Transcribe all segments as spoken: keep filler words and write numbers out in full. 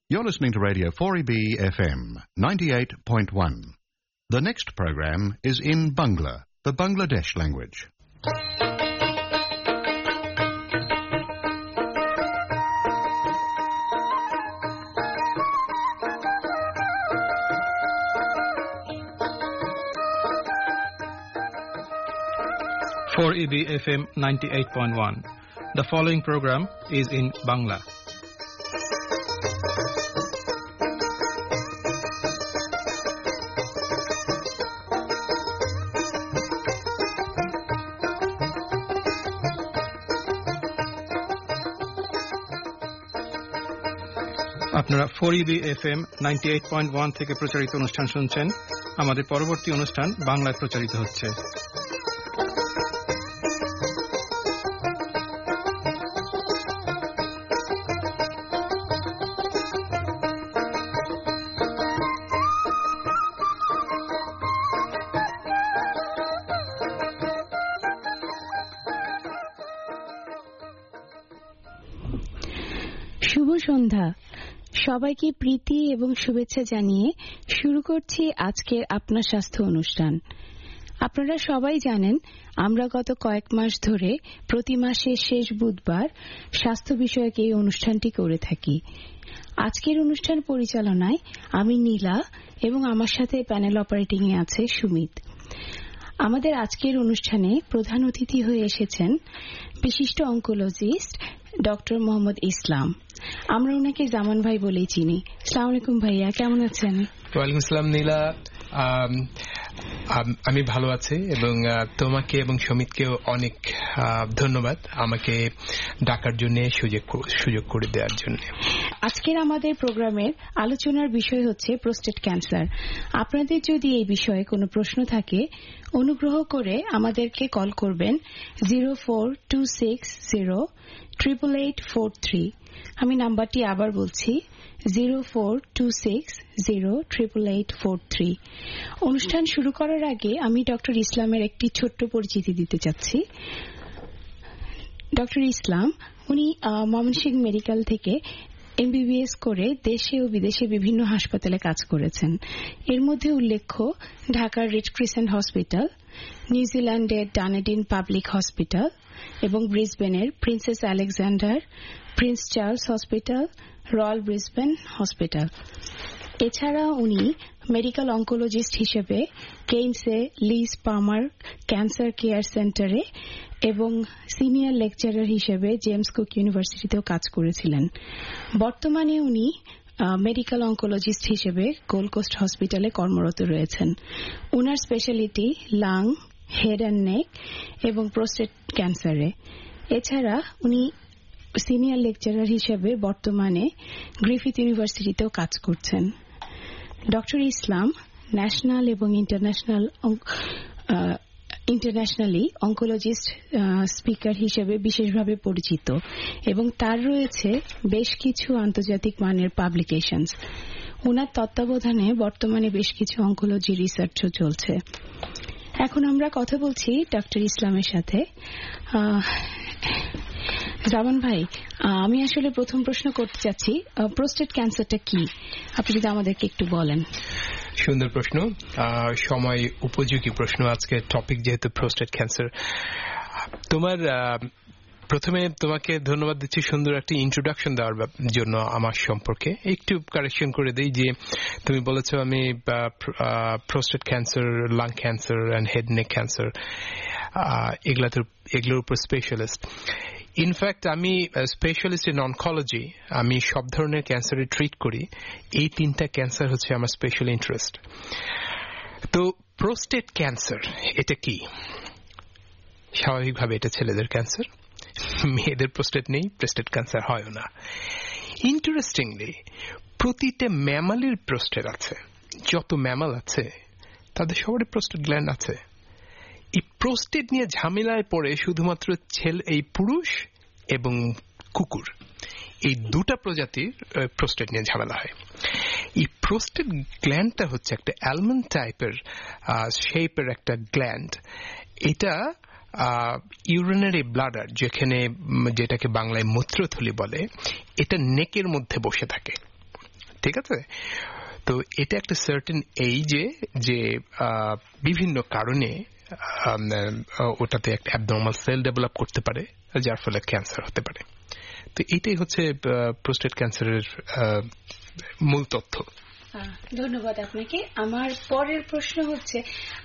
You're listening to Radio four E B F M, ninety-eight point one. The next program is in Bangla, the Bangladesh language. four E B F M ninety-eight point one. The following program is in Bangla. আপনারা four E B F M ninety eight point one থেকে প্রচারিত অনুষ্ঠান শুনছেন। আমাদের পরবর্তী অনুষ্ঠান বাংলায় প্রচারিত হচ্ছে। শুভ সন্ধ্যা। সবাইকে প্রীতি এবং শুভেচ্ছা জানিয়ে শুরু করছি আজকের আপনার স্বাস্থ্য অনুষ্ঠান। আপনারা সবাই জানেন আমরা গত কয়েক মাস ধরে প্রতি মাসের শেষ বুধবার স্বাস্থ্য বিষয়ক এই অনুষ্ঠানটি করে থাকি। আজকের অনুষ্ঠান পরিচালনায় আমি নীলা এবং আমার সাথে প্যানেল অপারেটিং এ আছে সুমিত। আমাদের আজকের অনুষ্ঠানে প্রধান অতিথি হয়ে এসেছেন বিশিষ্ট অঙ্কোলজিস্ট ডক্টর মোহাম্মদ ইসলাম। আমরা ওনাকে জামান ভাই বলেই চিনি। আসসালামু আলাইকুম ভাইয়া, কেমন আছেন? ওয়ালাইকুম আসসালাম নীলা, আমি ভালো আছি এবং তোমাকে এবং সমিতকেও অনেক ধন্যবাদ আমাকে ডাকার জন্য, সুযোগ সুযোগ করে দেওয়ার জন্য। আজকের আমাদের প্রোগ্রামের আলোচনার বিষয় হচ্ছে প্রোস্টেট ক্যান্সার। আপনাদের যদি এই বিষয়ে কোনো প্রশ্ন থাকে অনুগ্রহ করে আমাদেরকে কল করবেন zero four two six zero triple eight four three. আমি নাম্বারটি আবার বলছি zero four two six zero triple eight four three. অনুষ্ঠান শুরু করার আগে আমি ডক্টর ইসলামের একটি ছোট্ট পরিচিতি দিতে চাচ্ছি। ডক্টর ইসলাম উনি ময়মনসিংহ মেডিকেল থেকে এমবিবিএস করে দেশে ও বিদেশে বিভিন্ন হাসপাতালে কাজ করেছেন। এর মধ্যে উল্লেখ্য ঢাকার রেড ক্রিসেন্ট হসপিটাল, নিউজিল্যান্ডের ডানেডিন পাবলিক হসপিটাল এবং ব্রিসবেনের Princess Alexander, Prince Charles Hospital, Royal Brisbane Hospital. এছাড়া উনি মেডিকেল অঙ্কোলজিস্ট হিসেবে কেইনসে লিজ পামার ক্যান্সার কেয়ার সেন্টারে এবং সিনিয়র লেকচারার হিসেবে জেমস কুক ইউনিভার্সিটিতেও কাজ করেছিলেন। বর্তমানে উনি মেডিকেল অঙ্কোলজিস্ট হিসেবে গোল্ড কোস্ট হসপিটালে কর্মরত রয়েছেন। উনার speciality lung, head and neck এবং প্রোস্টেট ক্যান্সারে। এছাড়া উনি সিনিয়র লেকচারার হিসেবে বর্তমানে গ্রিফিথ ইউনিভার্সিটিতেও কাজ করছেন। ডক্টর ইসলাম ন্যাশনাল এবং ইন্টারন্যাশনাল ইন্টারন্যাশনালি অঙ্কোলজিস্ট স্পিকার হিসেবে বিশেষভাবে পরিচিত এবং তার রয়েছে বেশ কিছু আন্তর্জাতিক মানের পাবলিকেশনস। ওনার তত্ত্বাবধানে বর্তমানে বেশ কিছু অঙ্কোলজি রিসার্চও চলছে। এখন আমরা কথা বলছি ডক্টর ইসলামের সাথে। জামান ভাই, আমি আসলে প্রথম প্রশ্ন করতে চাচ্ছি প্রোস্টেট ক্যান্সারটা কি, আপনি যদি আমাদেরকে একটু বলেন। সুন্দর প্রশ্ন, সময় উপযোগী প্রশ্ন। আজকে টপিক যেহেতু প্রোস্টেট ক্যান্সার। তোমার প্রথমে তোমাকে ধন্যবাদ দিচ্ছি সুন্দর একটা ইন্ট্রোডাকশন দেওয়ার জন্য আমার সম্পর্কে। একটু কারেকশন করে দিই যে তুমি বলেছো আমি prostate cancer, lung cancer and head neck cancer এগুলা তো এগুলোর উপর স্পেশালিস্ট। ইনফ্যাক্ট আমি স্পেশালিস্ট ইন অনকোলজি, আমি সব ধরনের ক্যান্সারে ট্রিট করি। এই তিনটা ক্যান্সার হচ্ছে আমার স্পেশাল ইন্টারেস্ট। তো প্রোস্টেট ক্যান্সার এটা কি? স্বাভাবিকভাবে এটা ছেলেদের ক্যান্সার, মেয়েদের প্রোস্টেট নেই, প্রোস্টেট ক্যান্সার হয়ও না। ইন্টারেস্টিংলি প্রতিটা ম্যামালের প্রোস্টেট আছে। যত ম্যামাল আছে তাদের সবারই প্রোস্টেট গ্ল্যান্ড আছে। এই প্রোস্টেট নিয়ে ঝামেলায় পড়ে শুধুমাত্র ছেলে, এই পুরুষ এবং কুকুর, এই দুটা প্রজাতির প্রোস্টেট নিয়ে ঝামেলা হয়। এই প্রোস্টেট গ্ল্যান্ডটা হচ্ছে একটা অ্যালমন্ড টাইপের শেপের একটা গ্ল্যান্ড। এটা ইউরিনারি ব্লাডার, যেখানে যেটাকে বাংলায় মূত্রথলি বলে, এটা নেকের মধ্যে বসে থাকে। ঠিক আছে? তো এটা একটা সার্টেন এইজে যে বিভিন্ন কারণে ওটাতে একটা অ্যাবনর্মাল সেল ডেভেলপ করতে পারে, যার ফলে ক্যান্সার হতে পারে। তো এটাই হচ্ছে প্রোস্টেট ক্যান্সারের মূল তথ্য। ধন্যবাদ আপনাকে। আমার পরের প্রশ্ন হচ্ছে,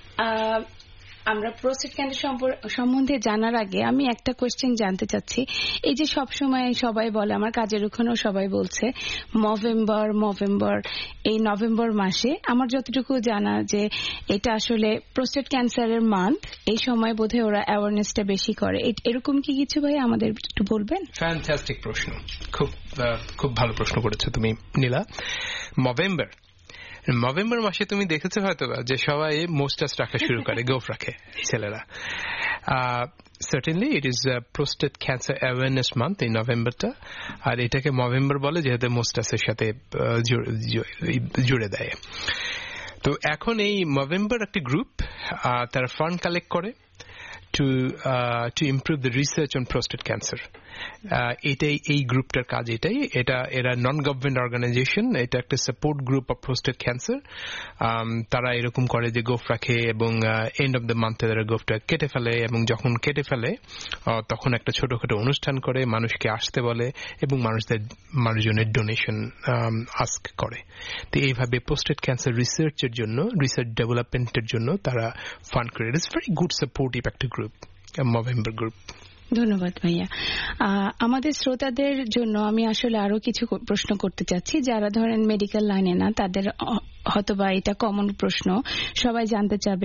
আমরা প্রোস্টেট ক্যান্সার সম্বন্ধে জানার আগে আমি একটা কোয়েশ্চেন জানতে চাচ্ছি। এই যে সব সময় সবাই বলে, আমার কাজের ওখানেও সবাই বলছে নভেম্বর নভেম্বর এই নভেম্বর মাসে, আমার যতটুকু জানা যে এটা আসলে প্রোস্টেট ক্যান্সারের মান্থ, এই সময় বোধহয় ওরা অ্যাওয়ারনেসটা বেশি করে। এরকম কি কিছু ভাই আমাদের একটু বলবেন? ফ্যান্টাস্টিক প্রশ্ন, খুব খুব ভালো প্রশ্ন করেছো তুমি নীলা। নভেম্বর নভেম্বর মাসে তুমি দেখেছো হয়তো যে সবাই মোস্টাস রাখা শুরু করে, গোফ রাখে ছেলেরা। Certainly it is prostate cancer awareness month এই নভেম্বরটা, আর এটাকে নভেম্বর বলে যেহেতু মোস্টাসের সাথে জুড়ে দেয়। তো এখন এই নভেম্বর একটা গ্রুপ, তারা ফান্ড কালেক্ট করে to uh, to improve the research on prostate cancer. এটাই এই গ্রুপটার কাজ। এটাই এটা এরা নন গভর্নমেন্ট অর্গানাইজেশন, এটা একটা support group of prostate cancer. তারা এরকম করে যে গোফ রাখে এবং এন্ড অফ দ্য মান্থে তারা গোফটা কেটে ফেলে, এবং যখন কেটে ফেলে তখন একটা ছোটখাটো অনুষ্ঠান করে, মানুষকে আসতে বলে এবং মানুষদের মানুষজনের ডোনেশন আস্ক করে। তো এইভাবে প্রোস্টেট ক্যান্সার রিসার্চের জন্য, রিসার্চ ডেভেলপমেন্টের জন্য তারা ফান্ড করে। It is very good supportive একটা গ্রুপ, নভেম্বর গ্রুপ। ধন্যবাদ ভাইয়া। আমাদের শ্রোতাদের জন্য আমি আসলে আরো কিছু প্রশ্ন করতে চাচ্ছি, যারা ধরেন মেডিকেল লাইনে না, তাদের হয়তোবা এটা কমন প্রশ্ন, সবাই জানতে চাবে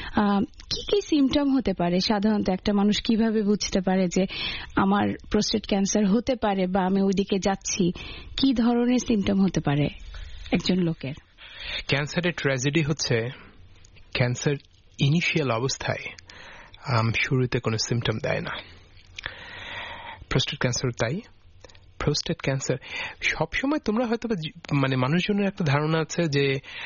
কি কি সিমটম হতে পারে সাধারণত, একটা মানুষ কিভাবে বুঝতে পারে যে আমার প্রোস্টেট ক্যান্সার হতে পারে বা আমি ওইদিকে যাচ্ছি, কি ধরনের সিমটম হতে পারে একজন লোকের? ক্যান্সারের ট্র্যাজেডি হচ্ছে ক্যান্সার ইনিশিয়াল অবস্থায় শুরুতে কোনো সিমটম দেয় না। প্রোস্টেট ক্যান্সার তাই। প্রোস্টেট ক্যান্সার সবসময়, তোমরা হয়তো মানে মানুষজনের একটা ধারণা আছে যে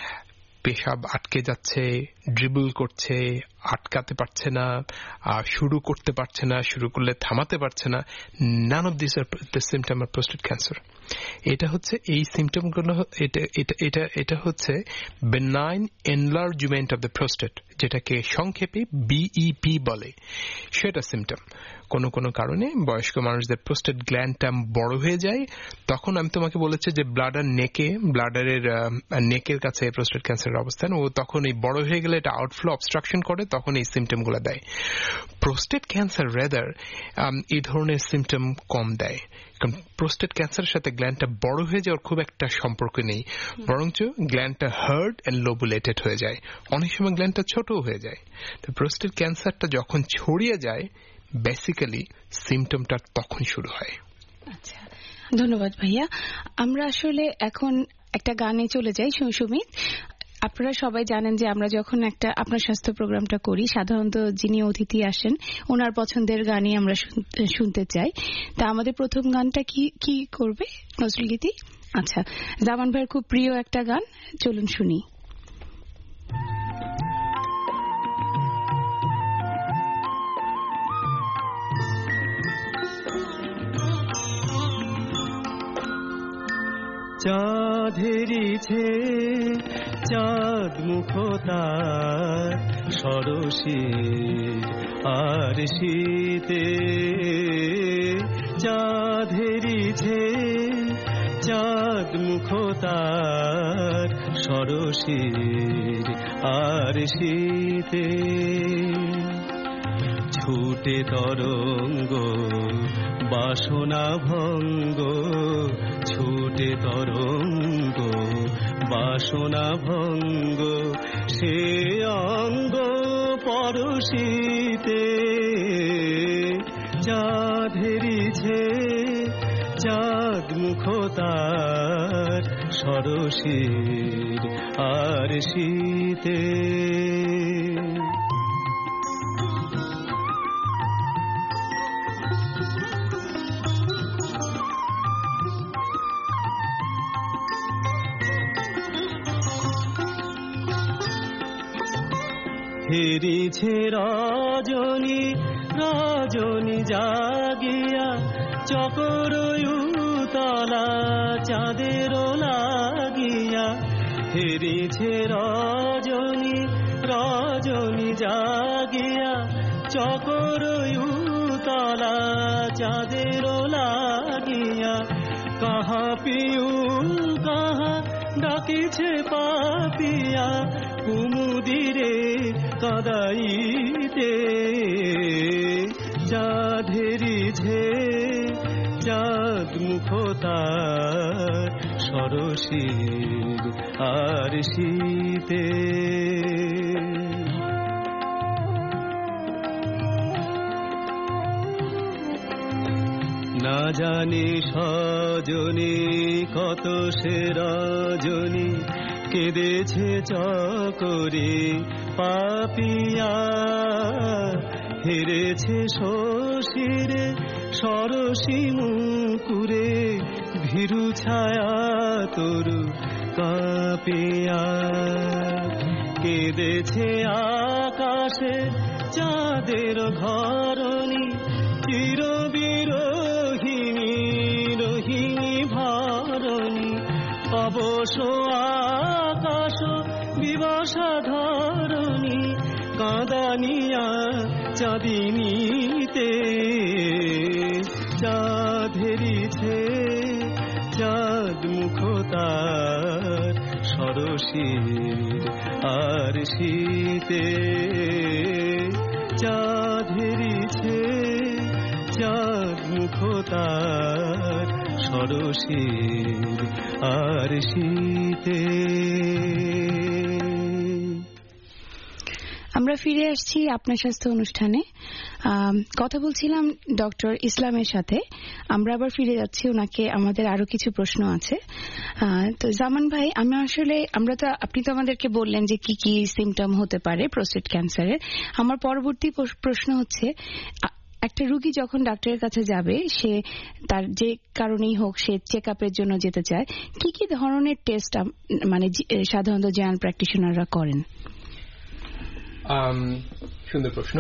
পেশাব আটকে যাচ্ছে, ড্রিবল করছে, আটকাতে পারছে না, শুরু করতে পারছে না, শুরু করলে থামাতে পারছে না। None of this are the symptom of prostate cancer. এটা হচ্ছে এই সিমটমগুলো, এটা এটা এটা এটা হচ্ছে benign enlargement of the prostate, যেটাকে সংক্ষেপে বিইপি বলে, সেটা সিমটম। কোনো কোনো কারণে বয়স্ক মানুষদের প্রোস্টেট গ্ল্যান্ডটা বড় হয়ে যায়, তখন আমি তোমাকে বলেছি যে ব্লাডার নেকে, ব্লাডারের নেকের কাছে প্রোস্টেট ক্যান্সারের অবস্থান, ও তখন এই বড় হয়ে গেলে এটা আউটফ্লো অবস্ট্রাকশন করে, তখন এই সিমটমগুলো দেয়। প্রোস্টেট ক্যান্সার রেদার এই ধরনের সিমটম কম দেয়, কারণ প্রোস্টেট ক্যান্সারের সাথে গ্ল্যান্ডটা বড় হয়ে যাওয়ার খুব একটা সম্পর্ক নেই, বরঞ্চ গ্ল্যান্ডটা হার্ড এন্ড লোবুলেটেড হয়ে যায়, অনেক সময় গ্ল্যান্ডটা ছোট হয়ে যায়। তো প্রোস্টেট ক্যান্সারটা যখন ছড়িয়ে যায়, বেসিক্যালি সিমটমটা তখন শুরু হয়। আচ্ছা, ধন্যবাদ ভাইয়া। আমরা আসলে এখন একটা গানে চলে যাই। সুমিত, আপনারা সবাই জানেন যে আমরা যখন একটা আপনার স্বাস্থ্য প্রোগ্রামটা করি, সাধারণত যিনি অতিথি আসেন ওনার পছন্দের গানই আমরা শুনতে চাই। তা আমাদের প্রথম গানটা কি কি করবে? নজরুল গীতি? আচ্ছা, জামান ভাইয়ের খুব প্রিয় একটা গান, চলুন শুনি। চাঁদেরিছে চাঁদ মুখতার সরসী আর শীতে, চাঁদেরিছে চাঁদ মুখতার সরসী আর শীতে, ছুটে তরঙ্গ বাসনা ভঙ্গ, ছুটে তরঙ্গ বাসনা ভঙ্গ, সে অঙ্গ পরশীতে, চাঁদেরিছে চাঁদ মুখতার সরসীর আর শীতে। হেরিছে রজনী রজনী জাগিয়া, চকর উতলা চাঁদের লাগি হেরিছে রজনী রজনী জাগিয়া চকর উতলা চাঁদের লাগিয়া কাহা পিউ কাহা ডাকিছে পাপিয়া কুমুদিরে কাদাইতে চাঁদ হেরিছে চাঁদ মুখতার সরসীর আর শীতে না জানি সজনী কত সে রজনী কেঁদেছে চকরে পাপিয়া হেরেছে শশীরে সরসী মুকুরে ভীরু ছায়া তরু কাঁপিয়া কেঁদেছে আকাশে চাঁদের ঘরণী চির বিরোহিণী রোহিণী ভরণী অবশ্য আকাশ বিবসা ধরণী কাঁদানিয়া চাঁদিনীতে চাঁদ হেরিছে চাঁদ মুখতার সরসীর আর শীতে চাঁদ হেরিছে চাঁদ মুখতার সরসীর আর শীতে। আমরা ফিরে আসছি আপনার স্বাস্থ্য অনুষ্ঠানে। কথা বলছিলাম ডক্টর ইসলামের সাথে। আমরা আবার ফিরে যাচ্ছি, ওনাকে আমাদের আরো কিছু প্রশ্ন আছে। তো জামান ভাই, আমি আসলে আমরা তো আপনি তো আমাদেরকে বললেন যে কি কি সিমটম হতে পারে প্রোস্টেট ক্যান্সারের। আমার পরবর্তী প্রশ্ন হচ্ছে, একটা রোগী যখন ডাক্তারের কাছে যাবে, সে তার যে কারণেই হোক সে চেক আপের জন্য যেতে চায়, কি কি ধরনের টেস্ট মানে সাধারণত জেনারেল প্র্যাকটিশনাররা করেন? সুন্দর প্রশ্ন।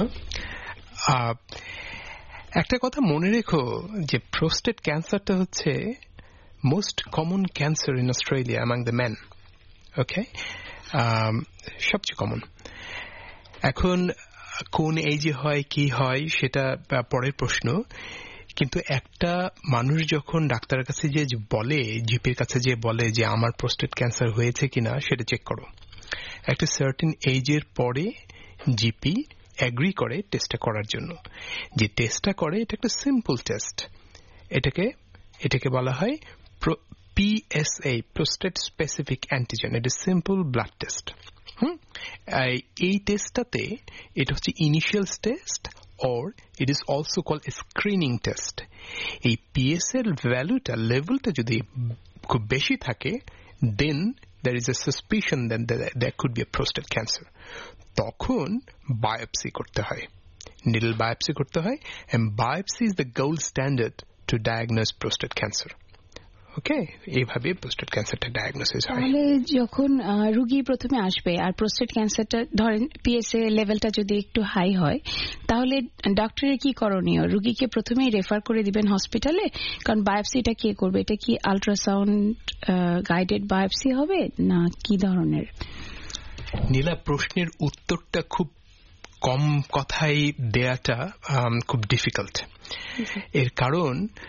একটা কথা মনে রেখো যে প্রোস্টেট ক্যান্সারটা হচ্ছে most common cancer in Australia among the men. Okay, সবচেয়ে কমন। এখন কোন এজে হয় কি হয় সেটা পরের প্রশ্ন, কিন্তু একটা মানুষ যখন ডাক্তারের কাছে যে বলে, জিপির কাছে যে বলে যে আমার প্রোস্টেট ক্যান্সার হয়েছে কিনা সেটা চেক করো, একটা সার্টেন এজের পরে জিপি এগ্রি করে টেস্টটা করার জন্য। যে টেস্টটা করে এটা একটা সিম্পল টেস্ট, এটাকে এটাকে বলা হয় পিএসএ, প্রোস্টেট স্পেসিফিক অ্যান্টিজেন। এটা সিম্পল ব্লাড টেস্ট। হুম এই টেস্টটাতে এটা হচ্ছে initial test, or it is also called a screening test. এই পিএসএ ভ্যালুটা লেভেলটা যদি খুব বেশি থাকে, then there is a suspicion that there could be a prostate cancer. তখন বায়োপসি করতে হয়, নিডল বায়োপসি করতে হয়, and biopsy is the gold standard to diagnose prostate cancer. ওকে, এইভাবে প্রোস্টেট ক্যান্সারটা ডায়াগনোসিস হয়। তাহলে যখন রোগী প্রথমে আসবে আর প্রোস্টেট ক্যান্সারটা ধরেন পিএসএ লেভেলটা যদি একটু হাই হয়, তাহলে ডক্টরের কি করণীয়? রোগীকে প্রথমেই রেফার করে দিবেন হসপিটালে? কারণ বায়োপসিটা কে করবে? এটা কি আল্ট্রাসাউন্ড গাইডেড বায়োপসি হবে না কি ধরনের? নীলা, প্রশ্নের উত্তরটা খুব কম কথাই দেয়াটা খুব ডিফিকাল্ট। এর কারণ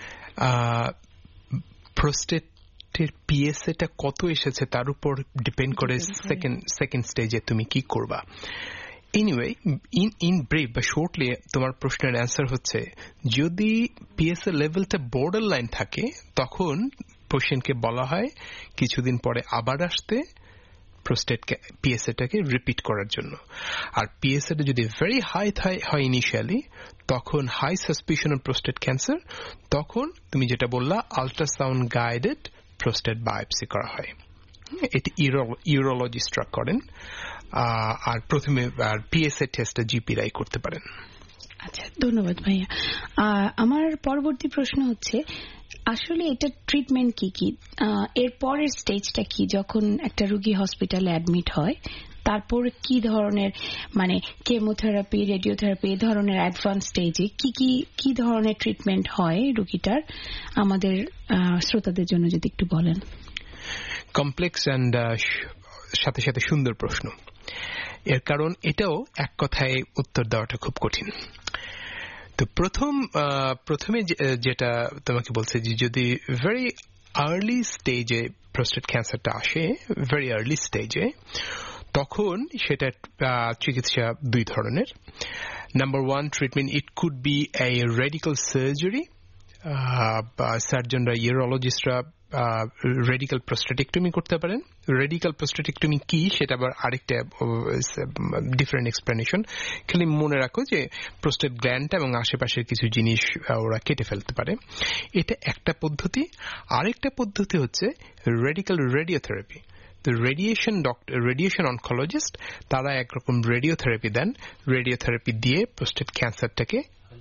প্রোস্টেটের পিএসএটা কত এসেছে তার উপর ডিপেন্ড করে সেকেন্ড সেকেন্ড স্টেজে তুমি কি করবা। এনিওয়ে, ইন ইন ব্রিফ বা শর্টলি তোমার প্রশ্নের অ্যান্সার হচ্ছে, যদি পিএসএ লেভেলটা বর্ডার লাইন থাকে তখন পেশেন্টকে বলা হয় কিছুদিন পরে আবার আসতে প্রোস্টেট পিএসএটাকে রিপিট করার জন্য। আর পিএসএটা যদি ভেরি হাই হয় ইনিশিয়ালি, তখন high suspicion of prostate cancer, তখন তুমি যেটা বললা আল্ট্রাসাউন্ড গাইডেড প্রোস্টেট বায়োপসি করা হয়। এটি ইউরোলজিস্টরা করেন। আর প্রথমে আর পিএসএ টেস্টটা জিপিরাই করতে পারেন। আচ্ছা, ধন্যবাদ ভাইয়া। আমার পরবর্তী প্রশ্ন হচ্ছে, আসলে এটা ট্রিটমেন্ট কি কি, এর পরের স্টেজটা কি? যখন একটা রোগী হসপিটালে অ্যাডমিট হয় তারপর কি ধরনের মানে কেমোথেরাপি, রেডিওথেরাপি এই ধরনের অ্যাডভান্স স্টেজে কি কি কি ধরনের ট্রিটমেন্ট হয় রোগীটার, আমাদের শ্রোতাদের জন্য যদি একটু বলেন। কমপ্লেক্স অ্যান্ড সাথে সাথে সুন্দর প্রশ্ন। এর কারণ এটাও এক কথায় উত্তর দেওয়াটা খুব কঠিন। তো প্রথম প্রথমে যেটা তোমাকে বলছে যে যদি ভেরি আর্লি স্টেজে প্রোস্টেট ক্যান্সারটা আসে, ভেরি আর্লি স্টেজে, তখন সেটা চিকিৎসা দুই ধরনের। Number one treatment, it could be a radical surgery. সার্জনরা, ইউরোলজিস্টরা রেডিক্যাল প্রোস্টেটেক্টমি করতে পারেন। রেডিক্যাল প্রোস্টেটেক্টমি কি সেটা আবার আরেকটা ডিফারেন্ট এক্সপ্লেনেশন। খালি মনে রাখো যে প্রোস্টেট গ্ল্যান্ডটা এবং আশেপাশের কিছু জিনিস ওরা কেটে ফেলতে পারে, এটা একটা পদ্ধতি। আরেকটা পদ্ধতি হচ্ছে রেডিক্যাল রেডিওথেরাপি। তো রেডিয়েশন ডক্টর, রেডিয়েশন অনকোলজিস্ট, তারা একরকম রেডিওথেরাপি দেন। রেডিওথেরাপি দিয়ে প্রোস্টেট ক্যান্সারটাকে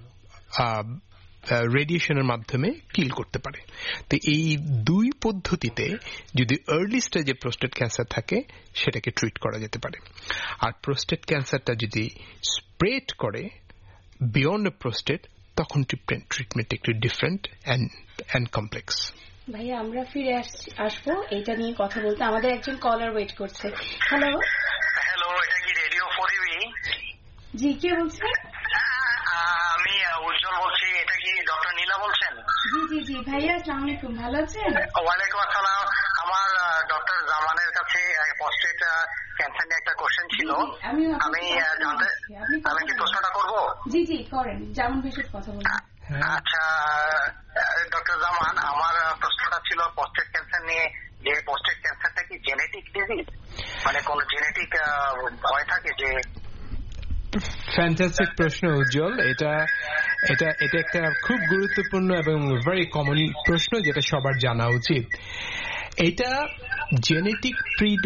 রেডিয়েশনের মাধ্যমে কিল করতে পারে। তো এই দুই পদ্ধতিতে যদি আর্লি স্টেজে প্রোস্টেট ক্যান্সার থাকে সেটাকে ট্রিট করা যেতে পারে। আর প্রোস্টেট ক্যান্সারটা যদি স্প্রেড করে বিয়ন্ড প্রোস্টেট, তখন ট্রিটমেন্ট একটু ডিফারেন্ট অ্যান্ড কমপ্লেক্স। ভাইয়া আমরা ফিরে আসবো এটা নিয়ে কথা বলতে। আমাদের একজন কলার ওয়েট করছে। হ্যালো হ্যালো, এটা কি রেডিও ফোরিবি? জি, কে বলছেন? আমি উজ্জ্বল বলছি। এটা কি ডক্টর নীলা বলছেন? জি জি জি ভাইয়া, আসসালামু আলাইকুম, ভালো আছেন? ওয়ালাইকুম আসসালাম। আমার ডক্টর জামানের কাছে প্রোস্টেট ক্যান্সার নিয়ে একটা কোশ্চেন ছিল। আমি জানতে, আমি কি প্রশ্নটা করবো? জি জি করেন, জামান ভাইয়ের কথা বলুন। আচ্ছা ডক্টর জামান, আমার প্রশ্নটা ছিল প্রোস্টেট ক্যান্সার নিয়ে, যে প্রোস্টেট ক্যান্সারটা কি জেনেটিক ডিজিজ, মানে কোন জেনেটিক ভয় থাকে? যে ফ্যান্টাস্টিক প্রশ্ন উজ্জ্বল। এটা এটা এটা একটা খুব গুরুত্বপূর্ণ এবং ভেরি কমন প্রশ্ন যেটা সবার জানা উচিত। এটা জেনেটিক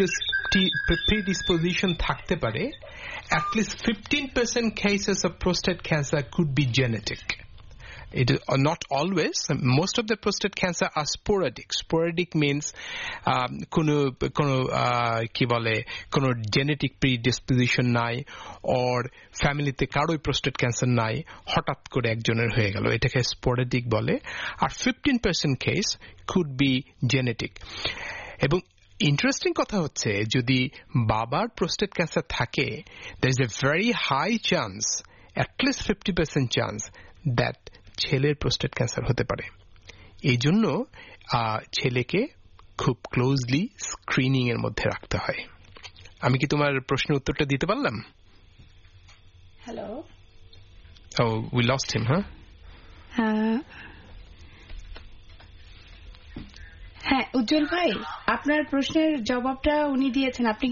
প্রিডিসপোজিশন থাকতে পারে। at least fifteen percent cases of prostate cancer could be genetic. It is not always. Most of the prostate cancer are sporadic. Sporadic means um, কোনো কোনো কি বলে কোনো জেনেটিক প্রিডিসপোজিশন নাই, or ফ্যামিলিতে কারোই প্রোস্টেট ক্যান্সার নাই, হঠাৎ করে একজনের হয়ে গেল, এটাকে স্পোরাডিক বলে। আর fifteen percent case could be genetic. এবং ইন্টারেস্টিং কথা হচ্ছে, যদি বাবার প্রোস্টেট ক্যান্সার থাকে, there is a very high chance, at least fifty percent chance that ছেলের প্রোস্টেট ক্যান্সার হতে পারে। এই জন্য ছেলেকে খুব ক্লোজলি স্ক্রিনিং এর মধ্যে রাখতে হয়। আমি কি তোমার প্রশ্নের উত্তরটা দিতে পারলাম? Hello, oh we lost him. হ্যাঁ হ্যাঁ উজ্জ্বল ভাই, আপনার প্রশ্নের জবাবটা উনি দিয়েছেন। আপনি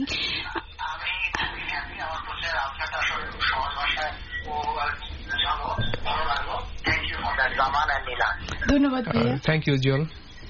ধন্যবাদ ভাইয়া। Thank you Ujjwal.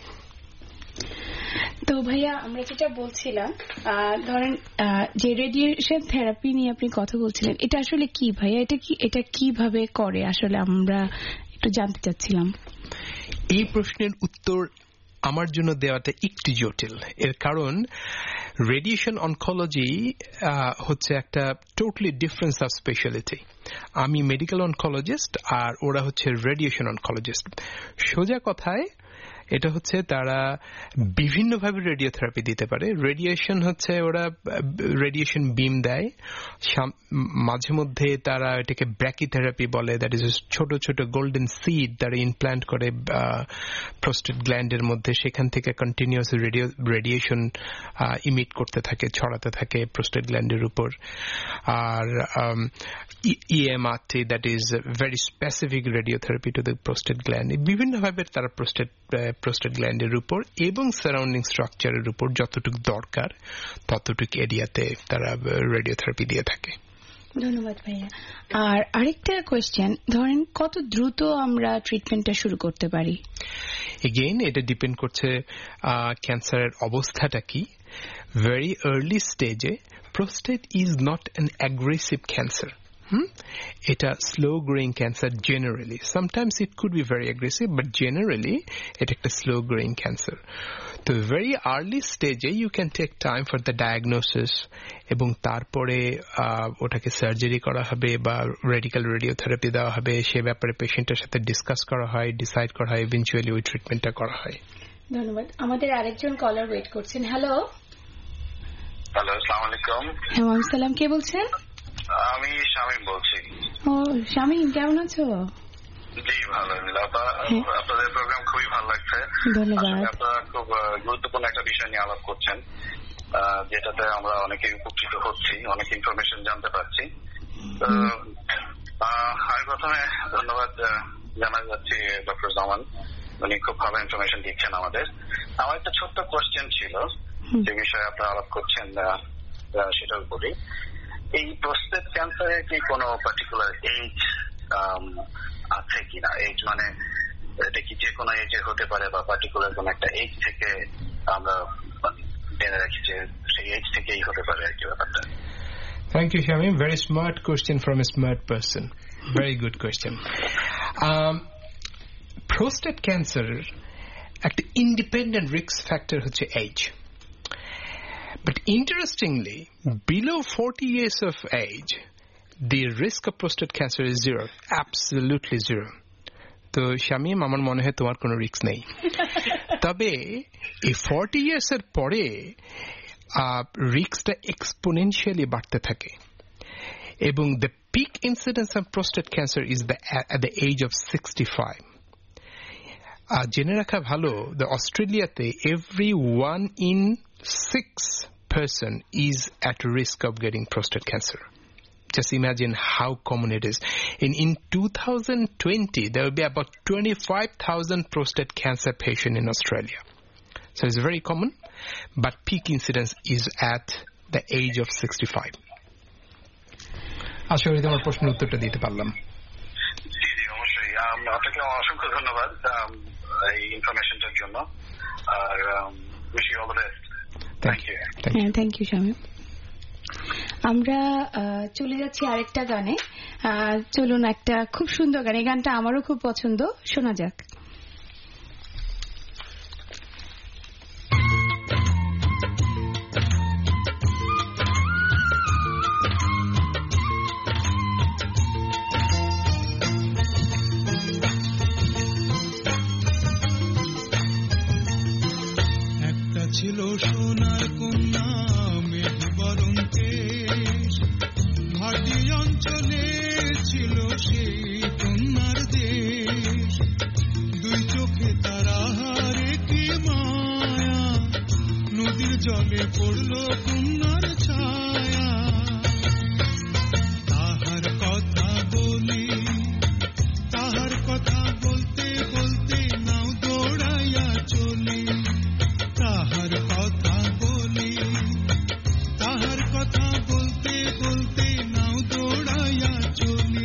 তো ভাইয়া আমরা যেটা বলছিলাম, ধরেন যে রেডিয়েশন থেরাপি নিয়ে আপনি কথা বলছিলেন, এটা আসলে কি ভাইয়া? এটা কি, এটা কিভাবে করে আসলে আমরা একটু জানতে চাচ্ছিলাম। এই প্রশ্নের উত্তর আমার জন্য দেওয়াটা একটু জটিল। এর কারণ রেডিয়েশন অনকোলজি হচ্ছে একটা টোটালি ডিফারেন্ট সাব স্পেশালিটি। আমি মেডিকেল অনকোলজিস্ট আর ওরা হচ্ছে রেডিয়েশন অনকোলজিস্ট। সোজা কথায় এটা হচ্ছে তারা বিভিন্নভাবে রেডিওথেরাপি দিতে পারে। রেডিয়েশন হচ্ছে ওরা রেডিয়েশন বিম দেয়, মাঝে মধ্যে তারা এটাকে ব্র্যাকিথেরাপি বলে, দ্যাট ইজ ছোট ছোট গোল্ডেন সিড তারা ইমপ্ল্যান্ট করে প্রোস্টেট গ্ল্যান্ডের মধ্যে, সেখান থেকে কন্টিনিউয়াস রেডিও রেডিয়েশন ইমিট করতে থাকে, ছড়াতে থাকে প্রোস্টেট গ্ল্যান্ডের উপর। আর IMRT, that is very specific radiotherapy to the prostate gland. বিভিন্নভাবে তারা প্রোস্টেট প্রোস্টেট গ্ল্যান্ডের উপর এবং সারাউন্ডিং স্ট্রাকচারের উপর যতটুকু দরকার ততটুকু এরিয়াতে তারা রেডিওথেরাপি দিয়ে থাকে। ধন্যবাদ ভাইয়া। আর আরেকটা কোয়েশ্চেন, ধরেন কত দ্রুত আমরা ট্রিটমেন্টটা শুরু করতে পারি? এগেইন এটা ডিপেন্ড করছে ক্যান্সারের অবস্থাটা কি। ভেরি আর্লি স্টেজে prostate is not an aggressive cancer. Hmm? It's a slow-growing cancer generally. Sometimes it could be very aggressive, but generally it's a slow-growing cancer. So very early stage, you can take time for the diagnosis. এবং তারপরে ওটাকে surgery করা হবে বা radical radiotherapy দেওয়া হবে, সে ব্যাপারে পেশেন্টের সাথে ডিসকাস করা হয়, ডিসাইড করা হয়, ইভেন্চুয়ালি ওই ট্রিটমেন্টটা করা হয়। ধন্যবাদ। আমাদের আরেকজন কলার ওয়েট করছেন। হ্যালো হ্যালো, আসসালামু আলাইকুম। ওয়ালাইকুম সালাম, কে বলছেন? আমি শামীম বলছি। ও শামীম, কেমন আছো? জি ভালো, আপনাদের প্রোগ্রাম খুবই ভালো লাগছে। ধন্যবাদ। আপনারা খুব গুরুত্বপূর্ণ একটা বিষয় নিয়ে আলাপ করছেন, যেটাতে আমরা অনেকেই উপকৃত হচ্ছি, অনেক ইনফরমেশন জানতে পারছি। আমি প্রথমে ধন্যবাদ জানা যাচ্ছি ডক্টর জামান, উনি খুব ভালো ইনফরমেশন দিচ্ছেন আমাদের। আমার একটা ছোট্ট কোয়েশ্চেন ছিল, যে বিষয়ে আপনারা আলাপ করছেন সেটার উপরে। এই প্রস্টেট ক্যান্সারের কি কোনো পার্টিকুলার এজ আছে কিনা? এজ মানে এটা কি যে কোনো এজে হতে পারে, বা পার্টিকুলার কোন একটা এজ থেকে আমরা জেনে রাখি যে সেই এজ থেকেই হতে পারে আর কি ব্যাপারটা? Thank you, Shamim. Very smart question from a smart person. Very good question. Um, prostate cancer একটা independent risk factor হচ্ছে age. But interestingly, below forty years of age, the risk of prostate cancer is zero. Absolutely zero. তো শামীম, আমার মনে হয় তোমার কোনো risk নেই। তবে এই ফর্টি ইয়ার্স এর পরে রিস্কটা এক্সপোনেনশিয়ালি বাড়তে থাকে, এবং the peak incidence of prostate cancer is the at the age of sixty five. জেনে রাখা ভালো, দ্য অস্ট্রেলিয়াতে every one in six person is at risk of getting prostate cancer. Just imagine how common it is. In in twenty twenty, there will be about twenty-five thousand prostate cancer patients in Australia. So it's very common, but peak incidence is at the age of sixty-five. আশা করি তোমার প্রশ্নের উত্তরটা দিতে পারলাম। জি জি অবশ্যই, আপনাকে অসংখ্য ধন্যবাদ এই ইনফরমেশনটার জন্য, আর wish you all the best. Thank you. হ্যাঁ, থ্যাংক ইউ শামীম। আমরা চলে যাচ্ছি আরেকটা গানে। চলুন, একটা খুব সুন্দর গান, এই গানটা আমারও খুব পছন্দ, শোনা যাক। ছিল সোনার কন্যা মেঘ বরণ কেশ, ঘাটি অঞ্চলে ছিল সেই কন্যার দেশ। দুই চোখে তারা হারে কি মায়া, নদীর জলে পড়ল কন্যার ছায়া। তাহার কথা বলি, তাহার কথা বলতে বলতে নাও দৌড়াইয়া চলি। তাহার কথা বলি, তাহার কথা বলতে বলতে নাও দৌড়াইয়া চলি।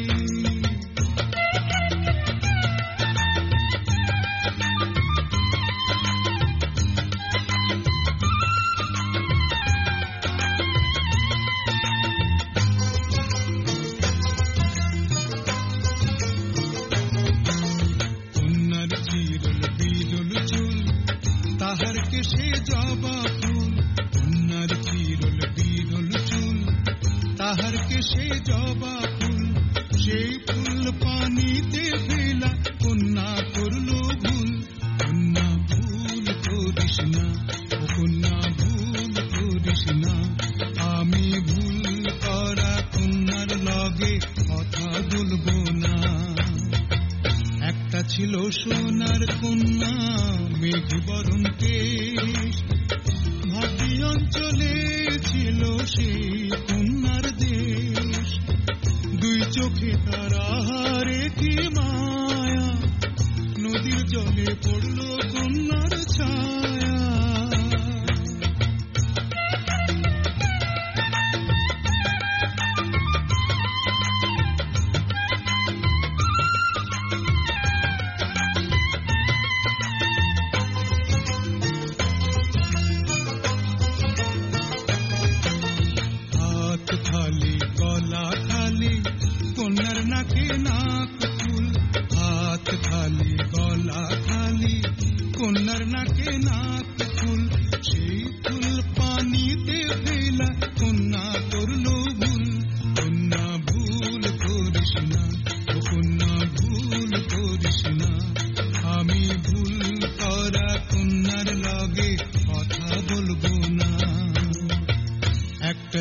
কন্যার চিরল বিরল চুল, তাহার কেশে জবা ফুল। কন্যার চিরল বিরল চুল, তাহার কেশে জবা ফুল। সেই ফুল পানিতে ফেলা, কন্যা করল ভুল। কন্যা ভুল করিস না, ও কন্যা ভুল করিস না। আমি ভুল করা কন্যার লগে কথা বলবো না। একটা ছিল সোনার কন্যা মেঘ বরণ কেশ, ভাটি অঞ্চলে ছিল সেই কন্যার দেশ। দুই চোখে তারা হারে কি মায়া, নদীর জলে পড়ল কন্যার ছায়া। খালি গলা খালি, কন্যার নাকে নাক ফুল। হাত খালি গলা খালি,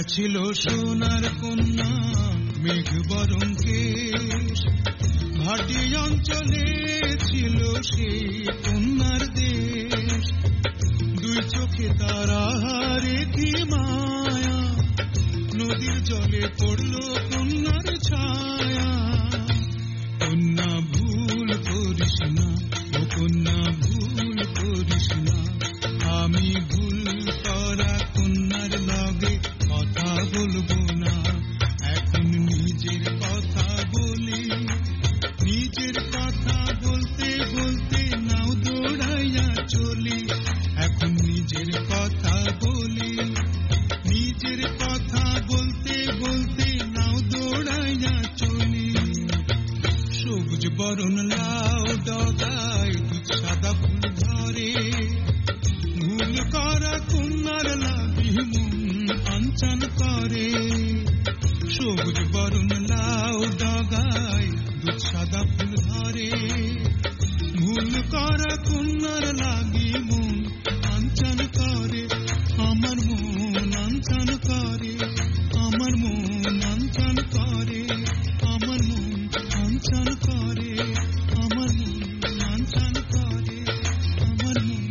ছিল সোনার কন্যা মেঘ বরণ কেশ, ভাটি অঞ্চলে ছিল সেই কন্যার দেশ। দুই চোখে তারা রেখে মায়া, নদীর জলে পড়ল কন্যার ছায়া। কন্যা ভুল করিস না, ও কন্যা ভুল করিস না, আমি ভুল করা কন্যার লগে কথা বলবো না। এখন নিজের কথা বলি, নিজের কথা বলতে বলতে নাও দৌড়াইয়া চলি। এখন নিজের কথা বলি, নিজের কথা বলতে বলতে নাও দৌড়াইয়া চলি। সবুজ বরণ লাউ ডগায় দুধ সাদা ফুল ধরে, ভুল করা কন্যার লাগি মন আনচান করে। সবুজ বরণ লাউ ডগায় দুধ সাদা ফুল ধরে, ভুল করা কন্যার লাগি মন আনচান করে। আমার মন আনচান করে, আমার মন আনচান করে, আমার মন আনচান করে, আমার মন আনচান করে, আমার মন।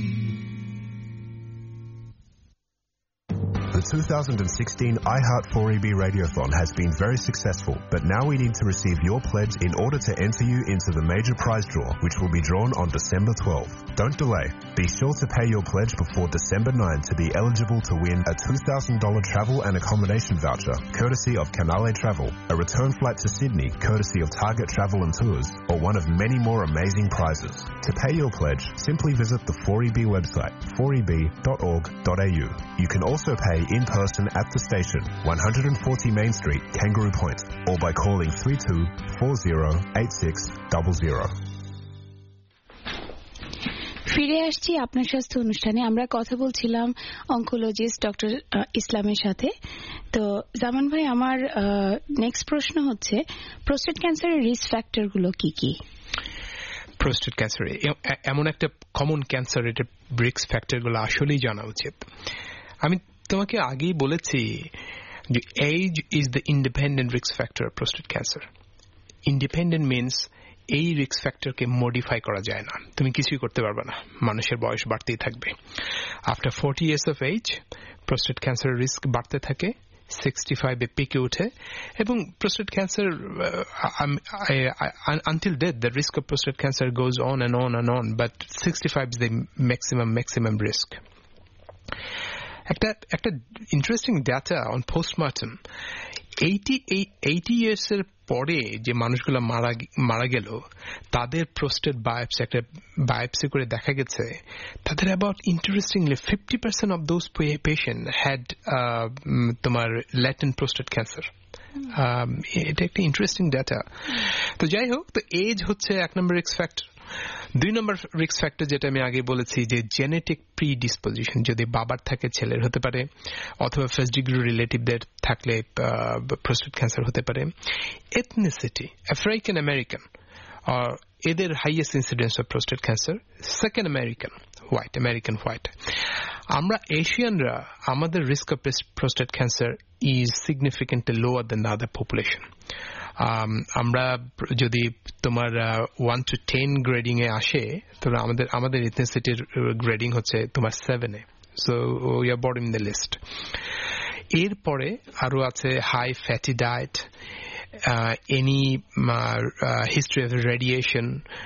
The two thousand sixteen iHeart four E B Radiothon has been very successful, but now we need to receive your pledge in order to enter you into the major prize draw, which will be drawn on December twelfth. Don't delay. Be sure to pay your pledge before December ninth to be eligible to win a two thousand dollars travel and accommodation voucher, courtesy of Canale Travel, a return flight to Sydney, courtesy of Target Travel and Tours, or one of many more amazing prizes. To pay your pledge, simply visit the four E B website, four e b dot org dot a u. You can also pay in person at the station, one forty Main Street, Kangaroo Point, or by calling three two four zero eight six zero zero. ফিরে আসছি আপনার স্বাস্থ্য অনুষ্ঠানে। আমরা কথা বলছিলাম oncologist doctor ইসলামের সাথে। তো জামান ভাই, আমার নেক্সট প্রশ্ন হচ্ছে প্রোস্টেট ক্যান্সারের রিস্ক ফ্যাক্টরগুলো কি কি? প্রোস্টেট ক্যান্সার এমন একটা কমন ক্যান্সার, এটা রিস্ক ফ্যাক্টরগুলো আসলেই জানা উচিত। আমি তোমাকে আগেই বলেছি যে age is the independent risk factor of prostate cancer. Independent means এই রিস্ক ফ্যাক্টরকে মডিফাই করা যায় না, তুমি কিছুই করতে পারবে না, মানুষের বয়স বাড়তেই থাকবে। After forty years of age prostate ক্যান্সারের রিস্ক বাড়তে থাকে, সিক্সটি ফাইভে পিকে ওঠে, এবং prostate cancer until death the risk of prostate cancer goes on and on and on, but sixty five is the maximum maximum risk. একটা একটা interesting data on postmortem, eighty eighty years এর পরে যে মানুষগুলো মারা মারা গেল তাদের প্রোস্টেট বায়োপসি একটা বায়োপসি করে দেখা গেছে তাদের about interestingly fifty percent of those patient had তোমার ল্যাটেন্ট প্রোস্টেট ক্যান্সার। এটা একটা ইন্টারেস্টিং ডাটা। তো যাই হোক, তো এজ হচ্ছে এক নম্বর রিস্ক ফ্যাক্টর। দুই নম্বর রিস্ক ফ্যাক্টর যেটা আমি আগে বলেছি যে জেনেটিক প্রিডিসপোজিশন, যদি বাবার থাকে ছেলের হতে পারে, অথবা ফার্স্ট ডিগ্রি রিলেটিভদের থাকলে প্রোস্টেট ক্যান্সার হতে পারে। এথনিসিটি, আফ্রিকান আমেরিকান এদের highest incidence of prostate cancer, second American white, American white. আমরা এশিয়ানরা আমাদের risk of prostate cancer is significantly lower than the other population. আমরা যদি তোমার ওয়ান টু টেন গ্রেডিং এ আসে, তবে আমাদের আমাদের এথনিসিটির গ্রেডিং হচ্ছে তোমার সেভেনে, so we are bottom in the list. এরপরে আরো আছে high fatty diet, any history of radiation,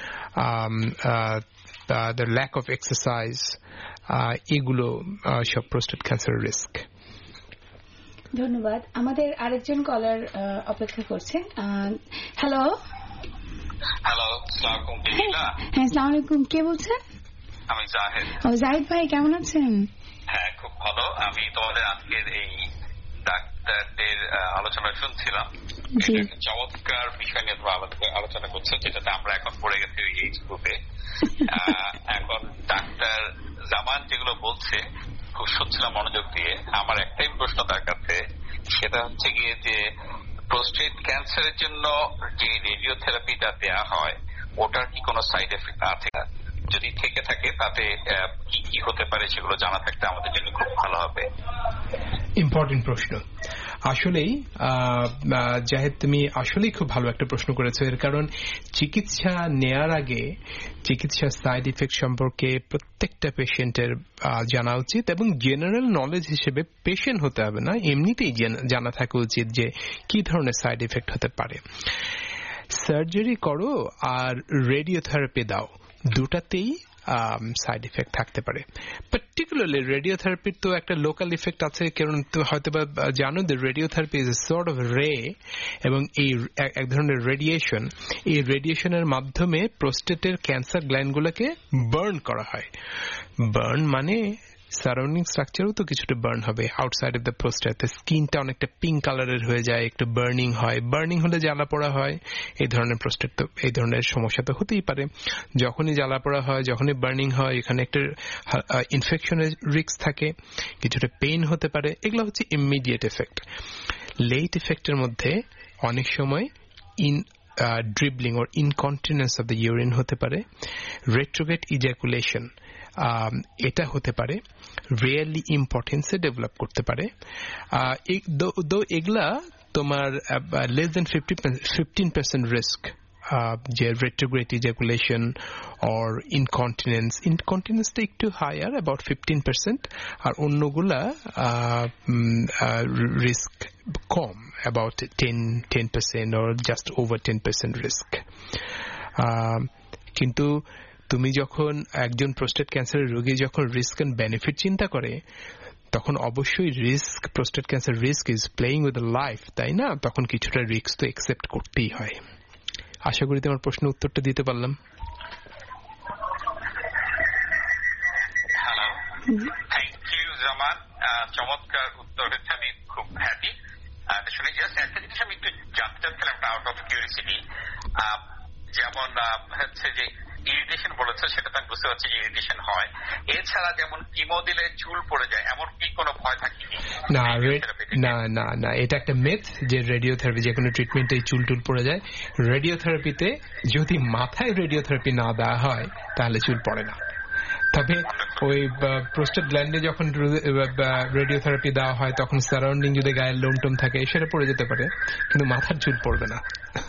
the lack of exercise, এগুলো সব প্রোস্টেট ক্যান্সার রিস্ক। ধন্যবাদ। আমাদের আরেকজন কলার অপেক্ষা করছেন। হ্যালো হ্যালো, আসসালামু আলাইকুম। হ্যাঁ, আসসালামু আলাইকুম। কে বলছেন? আমি জাহিদ। ও জাহিদ ভাই, কেমন আছেন? হ্যাঁ, খুব ভালো। আমি তোমাদের আজকের এই ডাক্তারদের আলোচনা শুনছিলাম, চমৎকার বিষয় নিয়ে তোমরা আলোচনা করছো, যেটাতে আমরা এখন পড়ে গেছি এই গ্রুপে। এখন ডাক্তার জামান যেগুলো বলছে খুব শুনছিলাম মনোযোগ দিয়ে। আমার একটাই প্রশ্ন তার কাছে, সেটা হচ্ছে গিয়ে যে প্রোস্টেট ক্যান্সারের জন্য যে রেডিওথেরাপিটা দেওয়া হয় ওটার কি কোনো সাইড এফেক্ট আছে? যদি থেকে থাকে তাতে কি কি হতে পারে সেগুলো জানা থাকতে আমাদের জন্য খুব ভালো হবে। ইম্পর্টেন্ট প্রশ্ন। আসলেই জাহেদ, তুমি আসলেই খুব ভালো একটা প্রশ্ন করেছো। এর কারণ চিকিৎসা নেয়ার আগে চিকিৎসার সাইড ইফেক্ট সম্পর্কে প্রত্যেকটা পেশেন্টের জানা উচিত, এবং জেনারেল নলেজ হিসেবে পেশেন্ট হতে হবে না, এমনিতেই জানা থাকা উচিত যে কি ধরনের সাইড ইফেক্ট হতে পারে। সার্জারি করো আর রেডিওথেরাপি দাও, দুটাতেই সাইড ইফেক্ট থাকতে পারে। পার্টিকুলারলি রেডিওথেরাপির তো একটা লোকাল ইফেক্ট আছে, কারণ হয়তো বা জানো যে radiotherapy is a sort of ray, এবং এই এক ধরনের রেডিয়েশন, এই রেডিয়েশনের মাধ্যমে প্রোস্টেটের ক্যান্সার গ্ল্যান্ডগুলোকে বার্ন করা হয়। বার্ন মানে সারাউন্ডিং স্ট্রাকচারও তো কিছুটা বার্ন হবে আউটসাইড অফ দ্য প্রোস্টেট। স্কিনটা অনেকটা পিঙ্ক কালারের হয়ে যায়, একটু বার্নিং হয়। বার্নিং হলে জ্বালা পোড়া হয়। এই ধরনের প্রোস্টেট তো এই ধরনের সমস্যা তো হতেই পারে। যখনই জ্বালা পোড়া হয়, যখনই বার্নিং হয়, এখানে একটা ইনফেকশনের রিস্ক থাকে, কিছুটা পেইন হতে পারে। এগুলো হচ্ছে ইমিডিয়েট এফেক্ট। লেট এফেক্টের মধ্যে অনেক সময় in dribbling or incontinence of the urine হতে পারে, রেট্রোগ্রেড ইজাকুলেশন এটা হতে পারে, রিয়েলি ইম্পর্টেন্সে ডেভেলপ করতে পারে। এগুলা তোমার less than fifteen percent risk, যে রেট্রোগ্রেড ইজাকুলেশন অর ইনকন্টিনেন্স। ইনকন্টিনেন্সটা একটু হায়ার, অ্যাবাউট ফিফটিন পার্সেন্ট, আর অন্যগুলা রিস্ক কম, about ten ten percent or just over ten percent risk. কিন্তু তুমি যখন একজন প্রোস্টেট ক্যান্সারের রোগী যখন রিস্ক এন্ড বেনিফিট চিন্তা করে, তখন অবশ্যই risk, prostate cancer risk is playing with life, তাই না? তখন কিছুটা রিস্ক তো অ্যাকসেপ্ট করতেই হয়। আশা করি তোমার প্রশ্নের উত্তরটা দিতে পারলাম। হ্যালো, থ্যাংক ইউ জামান, চমৎকার উত্তর হচ্ছে, আমি খুব হ্যাপি শুনে। জাস্ট একটা জিনিস আমি একটু জানতে চাচ্ছিলাম আউট অফ কিউরিসিটি, যেমন হচ্ছে যে ইরিটেশন বলেছে, সেটা তো আমি বুঝতে পারছি যে ইরিটেশন হয়। এছাড়া যেমন কিমো দিলে চুল পড়ে যায়, এমন কি কোনো ভয় থাকে? না না না না, এটা একটা মিথ যে রেডিওথেরাপি যে কোনো ট্রিটমেন্টে চুল টুল পড়ে যায়। রেডিওথেরাপিতে যদি মাথায় রেডিওথেরাপি না দেওয়া হয় তাহলে চুল পড়ে না। তবে ওই প্রোস্টেট গ্ল্যান্ডে যখন রেডিওথেরাপি দেওয়া হয় তখন সারাউন্ডিং যদি গায়ের লোম টোম থাকে সেটা পড়ে যেতে পারে, কিন্তু মাথার চুল পড়বে না।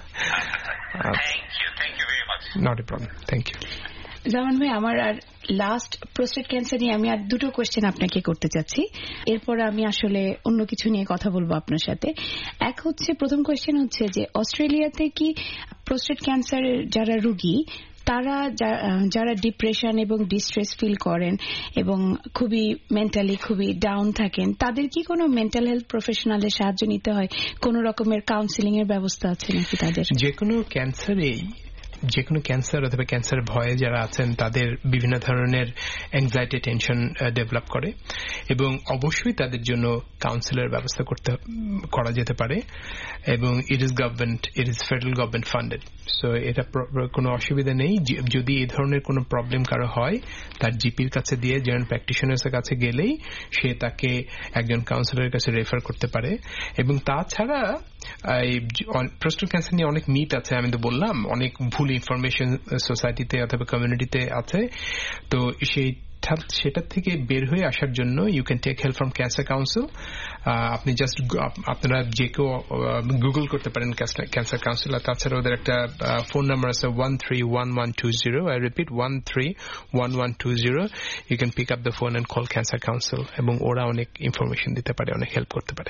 Not a problem. Thank you. জামান ভাই, আমার আর লাস্ট প্রোস্টেট ক্যান্সার নিয়ে আমি আর দুটো কোয়েশ্চেন আপনাকে করতে চাচ্ছি, এরপর আমি আসলে অন্য কিছু নিয়ে কথা বলবো আপনার সাথে। এক হচ্ছে, প্রথম কোয়েশ্চেন হচ্ছে যে অস্ট্রেলিয়াতে কি প্রোস্টেট ক্যান্সারের যারা রোগী তারা যারা ডিপ্রেশন এবং ডিস্ট্রেস ফিল করেন এবং খুবই মেন্টালি খুবই ডাউন থাকেন, তাদের কি কোনো মেন্টাল হেলথ প্রফেশনালের সাহায্য নিতে হয়? কোনো রকমের কাউন্সিলিং এর ব্যবস্থা আছে নাকি তাদের? যে কোনো ক্যান্সারেই যে কোনো ক্যান্সার অথবা ক্যান্সার ভয়ে যারা আছেন তাদের বিভিন্ন ধরনের অ্যাংজাইটি, টেনশন ডেভেলপ করে, এবং অবশ্যই তাদের জন্য কাউন্সিলের ব্যবস্থা করতে করা যেতে পারে, এবং it is government it is federal government funded. So এটা কোনো অসুবিধা নেই। যদি এই ধরনের কোনো প্রবলেম কারো হয়, তার জিপির কাছে দিয়ে জেনারেল প্র্যাকটিশনার্সের কাছে গেলেই সে তাকে একজন কাউন্সিলরের কাছে রেফার করতে পারে। এবং তাছাড়া এই প্রোস্টেট ক্যান্সার নিয়ে অনেক মিথ আছে, আমি তো বললাম, অনেক ভুল ইনফরমেশন সোসাইটিতে অথবা কমিউনিটিতে আছে। তো সেই সেটার থেকে বের হয়ে আসার জন্য you can take help from cancer council. আপনি জাস্ট আপনারা যে কেউ গুগল করতে পারেন ক্যান্সার কাউন্সিল, আর তাছাড়া ওদের একটা ফোন নাম্বার আছে one three one one two zero. I repeat, one three one one two zero. You can pick up the phone and call cancer council, এবং ওরা অনেক ইনফরমেশন দিতে পারে, অনেক হেল্প করতে পারে।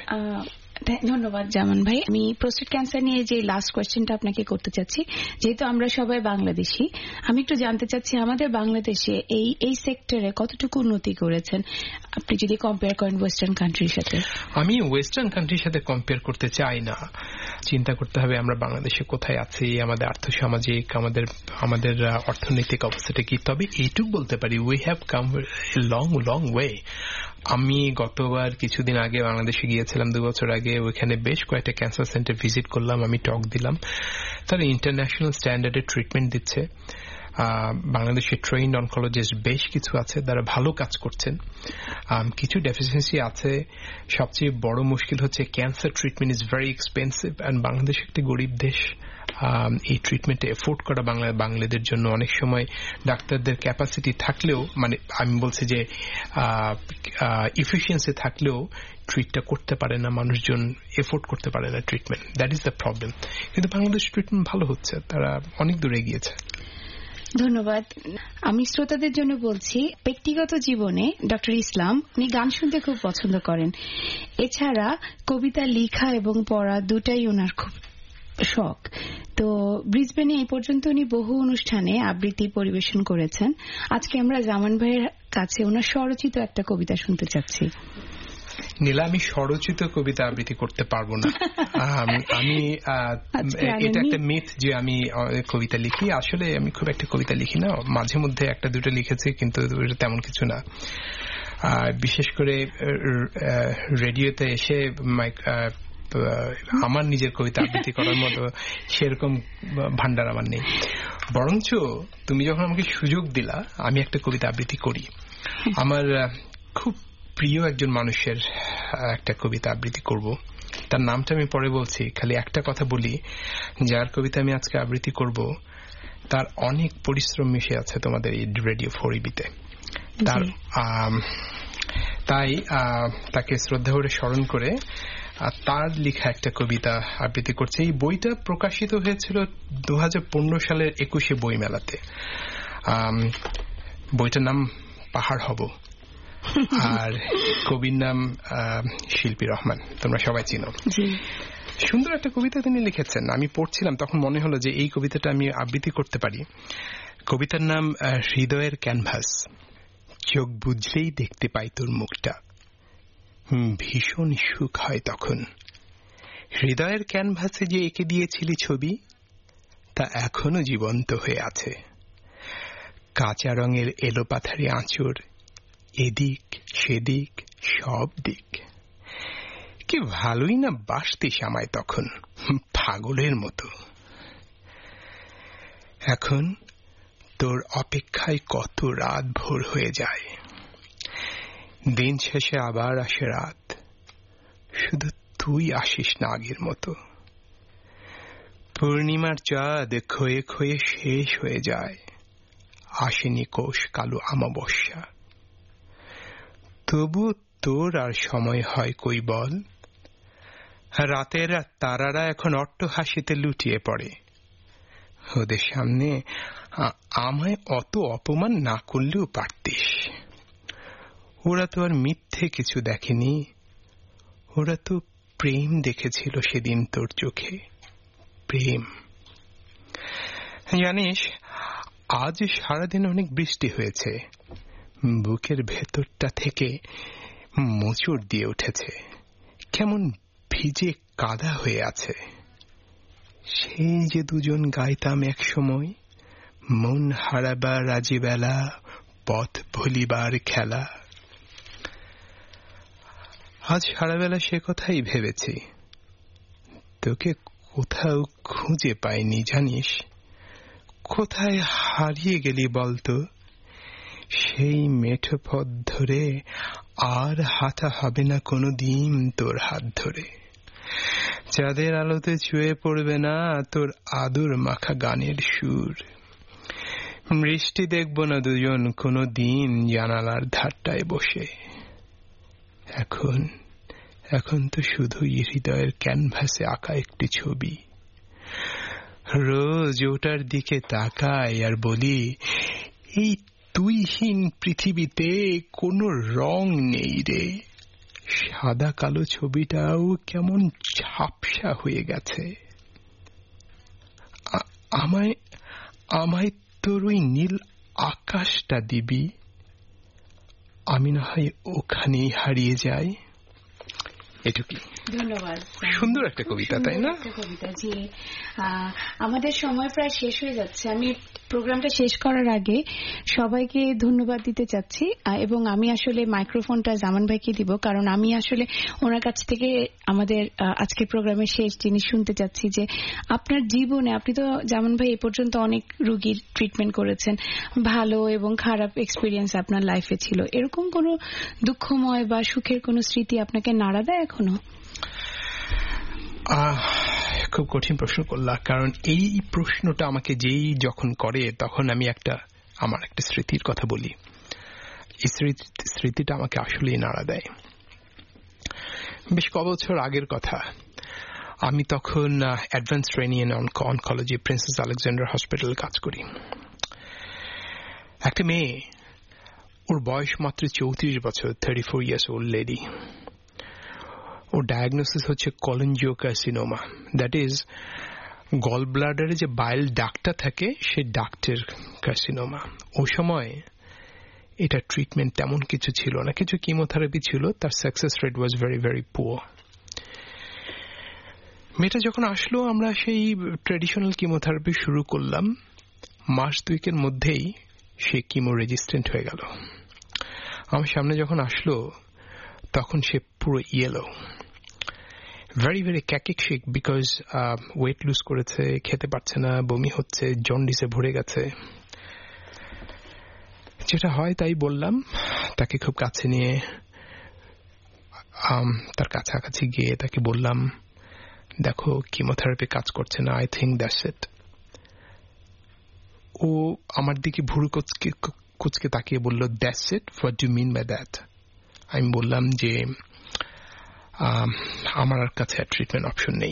ধন্যবাদ জামান ভাই। আমি প্রোস্টেট ক্যান্সার নিয়ে যে লাস্ট কোয়েশ্চেনটা আপনাকে করতে চাচ্ছি, যেহেতু আমরা সবাই বাংলাদেশি, আমি একটু জানতে চাচ্ছি আমাদের বাংলাদেশে এই এই সেক্টরে কতটুকু উন্নতি করেছেন আপনি যদি কম্পেয়ার করেন ওয়েস্টার্ন কান্ট্রির সাথে? আমি ওয়েস্টার্ন কান্ট্রির সাথে কম্পেয়ার করতে চাই না। চিন্তা করতে হবে আমরা বাংলাদেশে কোথায় আছি, আমাদের আর্থসামাজিক, আমাদের আমাদের অর্থনৈতিক অবস্থাটা কি। তবে এইটুকু বলতে পারি, we have come a long long way. আমি গতবার কিছুদিন আগে বাংলাদেশে গিয়েছিলাম, দু বছর আগে। ওইখানে বেশ কয়েকটা ক্যান্সার সেন্টার ভিজিট করলাম, আমি টক দিলাম। তারা ইন্টারন্যাশনাল স্ট্যান্ডার্ডে ট্রিটমেন্ট দিচ্ছে। বাংলাদেশে ট্রেইনড অনকোলজিস্ট বেশ কিছু আছে যারা ভালো কাজ করছেন, কিছু ডেফিসিয়েন্সি আছে। সবচেয়ে বড় মুশকিল হচ্ছে cancer treatment is very expensive, and Bangladesh একটি গরিব দেশ। এই ট্রিটমেন্টে এফোর্ড করা বাংলা বাংলাদের জন্য অনেক সময় ডাক্তারদের ক্যাপাসিটি থাকলেও, মানে আমি বলছি যে ইফিসিয়েন্সি থাকলেও ট্রিটটা করতে পারে না, মানুষজন এফোর্ড করতে পারে না treatment. That is the problem. কিন্তু বাংলাদেশ ট্রিটমেন্ট ভালো হচ্ছে, তারা অনেক দূরে গিয়েছে। ধন্যবাদ। আমি শ্রোতাদের জন্য বলছি, ব্যক্তিগত জীবনে ডক্টর ইসলাম উনি গান শুনতে খুব পছন্দ করেন। এছাড়া কবিতা লেখা এবং পড়া দুটাই ওনার খুব শখ। তো ব্রিসবেনে এই পর্যন্ত উনি বহু অনুষ্ঠানে আবৃত্তি পরিবেশন করেছেন। আজকে আমরা জামান ভাইয়ের কাছে ওনার স্বরচিত একটা কবিতা শুনতে চাচ্ছি। নীলা, আমি স্বরচিত কবিতা আবৃত্তি করতে পারবো না। আমি এটা একটা মিথ যে আমি কবিতা লিখি। আসলে আমি খুব একটা কবিতা লিখি না, মাঝে মধ্যে একটা দুটো লিখেছি, কিন্তু তেমন কিছু না। বিশেষ করে রেডিওতে এসে আমার নিজের কবিতা আবৃত্তি করার মতো সেরকম ভান্ডার আমার নেই। বরঞ্চ তুমি যখন আমাকে সুযোগ দিলা, আমি একটা কবিতা আবৃত্তি করি। আমার খুব প্রিয় একজন মানুষের একটা কবিতা আবৃত্তি করব, তার নামটা আমি পরে বলছি। খালি একটা কথা বলি, যার কবিতা আমি আজকে আবৃত্তি করব তার অনেক পরিশ্রম মিশে আছে তোমাদের এই রেডিও ফোর ইবিতে। তার তাই তাকে শ্রদ্ধা করে স্মরণ করে তার লেখা একটা কবিতা আবৃত্তি করছে। এই বইটা প্রকাশিত হয়েছিল দু হাজার পনেরো সালের একুশে বই মেলাতে। বইটার নাম পাহাড় হব, আর কবির নাম শিল্পী রহমান, তোমরা সবাই চিনো। সুন্দর একটা কবিতা তিনি লিখেছেন। আমি পড়ছিলাম, তখন মনে হলো যে এই কবিতাটা আমি আবৃত্তি করতে পারি। কবিতার নাম হৃদয়ের ক্যানভাস। চোখ বুঝলেই দেখতে পাই তোর মুখটা, ভীষণ সুখ হয় তখন। হৃদয়ের ক্যানভাসে যে এঁকে দিয়েছিলি ছবি, তা এখনো জীবন্ত হয়ে আছে। কাঁচা রঙের এলোপাথারি আঁচড়, এদিক সেদিক সব দিক। কি ভালোই না বাসতিস আমায় তখন, পাগলের মতো। এখন তোর অপেক্ষায় কত রাত ভোর হয়ে যায়, দিন শেষে আবার আসে রাত, শুধু তুই আসিস না আগের মতো। পূর্ণিমার চাঁদ ক্ষয়ে ক্ষয়ে শেষ হয়ে যায়, আসেনি কোষ কালো অমাবস্যা। তবু তোর আর সময় হয় কই বল, রাতের তারারা এখন অট্ট হাসিতে লুটিয়ে পড়ে। ওদের সামনে আমায় অত অপমান না করলেও পারতিস। ওরা তো আর মিথ্যে কিছু দেখেনি, ওরা তো প্রেম দেখেছিল সেদিন তোর চোখে, প্রেম। জানিস, আজ সারাদিন অনেক বৃষ্টি হয়েছে, বুকের ভেতরটা থেকে মোচড় দিয়ে উঠেছে, কেমন ভিজে কাদা হয়ে আছে। সেই যে দুজন গাইতাম এক সময়, মন হারাবার রাজিবেলা, পথ ভুলিবার খেলা। আজ সারাবেলা সে কথাই ভেবেছি, তোকে কোথাও খুঁজে পাইনি। জানিস, কোথায় হারিয়ে গেলি বলতো? সেই মেঠো পথ ধরে আর হাঁটা হবে না কোনো দিন তোর হাত ধরে। চাঁদের আলোতে ছুঁয়ে পড়বে না তোর আদর মাখা গানের সুর। বৃষ্টি দেখব না দুজন কোনো দিন জানালার ধারটায় বসে। এখন এখন তো শুধুই হৃদয়ের ক্যানভাসে আঁকা একটি ছবি। রোজ ওটার দিকে তাকাই আর বলি, এই তুইহীন পৃথিবীতে কোনো রং নেই রে। সাদা কালো ছবিটাও কেমন ঝাপসা হয়ে গেছে। আমায় আমায় তোর ওই নীল আকাশটা দিবি, আমি না হয় ওখানেই হারিয়ে যাই। এটুকুই। ধন্যবাদ। সুন্দর একটা কবিতা, তাই না? কবিতা। জি, আমাদের সময় প্রায় শেষ হয়ে যাচ্ছে। আমি প্রোগ্রামটা শেষ করার আগে সবাইকে ধন্যবাদ দিতে চাচ্ছি এবং আমি আসলে মাইক্রোফোনটা জামান ভাইকে দিব, কারণ আমি আসলে ওনার কাছ থেকে আমাদের আজকের প্রোগ্রামের শেষ জিনিস শুনতে চাচ্ছি যে আপনার জীবনে, আপনি তো জামান ভাই এ পর্যন্ত অনেক রোগীর ট্রিটমেন্ট করেছেন, ভালো এবং খারাপ এক্সপিরিয়েন্স আপনার লাইফে ছিল, এরকম কোনো দুঃখময় বা সুখের কোনো স্মৃতি আপনাকে নাড়া দেয় এখনো? খুব কঠিন প্রশ্ন করলা, কারণ এই প্রশ্নটা আমাকে যেই যখন করে তখন আমি একটা আমার একটা স্মৃতির কথা বলি। এই স্মৃতিটা আমাকে আসলেই নাড়া দেয়। বেশ ক বছর আগের কথা, আমি তখন advance training in oncology princess Alexander hospital কাজ করি। একটা মেয়ে, ওর বয়স মাত্র চৌত্রিশ বছর, thirty four years old lady. ওর ডায়াগনোসিস হচ্ছে কলেনজিওকার্সিনোমা, দ্যাট ইজ গল ব্লাডারে যে বাইল ডাক্টটা থাকে সে ডাক্টের কার্সিনোমা। ওই সময় এটা ট্রিটমেন্ট তেমন কিছু ছিল না, কিছু কিমোথেরাপি ছিল, তার success rate was very very poor. মেয়েটা যখন আসলো আমরা সেই ট্র্যাডিশনাল কিমোথেরাপি শুরু করলাম, মাস দুইকের মধ্যেই সে কিমো রেজিস্ট্যান্ট হয়ে গেল। আমার সামনে যখন আসলো তখন সে পুরো ইয়েলো, ভেরি ভেরি ক্যাকিক শিক, বিকজ ওয়েট লুজ করেছে, খেতে পারছে না, বমি হচ্ছে, জন্ডিসে ভরে গেছে। যেটা হয় তাই বললাম, তাকে খুব কাছে নিয়ে তার কাছাকাছি গিয়ে তাকে বললাম, দেখো কিমোথেরাপি কাজ করছে না, আই থিঙ্ক দ্যাটস ইট। ও আমার দিকে ভুরু কুচকে কুচকে তাকিয়ে বলল, that's it, what do mean by that? আমি বললাম যে আমার কাছে আর ট্রিটমেন্ট অপশন নেই।